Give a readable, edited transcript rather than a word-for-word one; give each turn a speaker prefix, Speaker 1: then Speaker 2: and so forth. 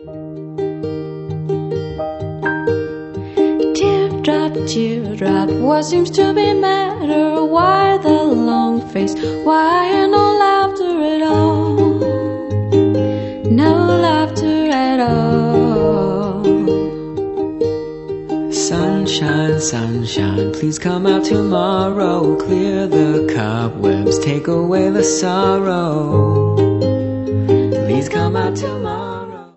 Speaker 1: Teardrop, teardrop, what seems to be matter? Why the long face? Why no laughter at all? No laughter at all.
Speaker 2: Sunshine, sunshine, please come out tomorrow. Clear the cobwebs, take away the sorrow. Please come out tomorrow.